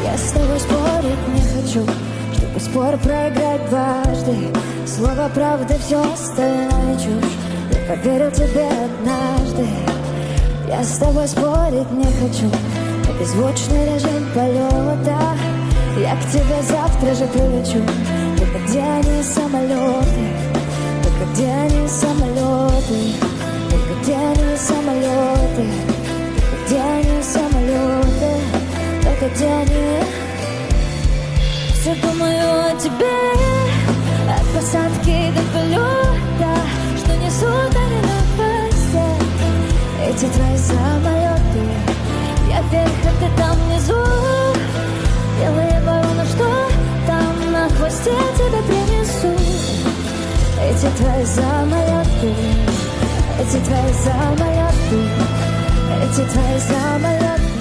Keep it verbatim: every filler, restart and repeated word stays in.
Я с тобой спорить не хочу, чтобы спор проиграть дважды. Слово правды, все остальное чушь. Я поверил тебе однажды. Я с тобой спорить не хочу. Беззвучный режим полета. Я к тебе завтра же прилечу. Только где они самолеты? Только где они самолеты? Только где они самолеты? Только где они самолеты? Только где они? Все думаю о тебе, от посадки до полета, что несут они на хвосте. Эти твои самолеты. Я вверх, а ты там внизу. Белые вороны, что там на хвосте тебя принесу. Эти твои самолеты, эти твои самолеты, эти твои самолеты.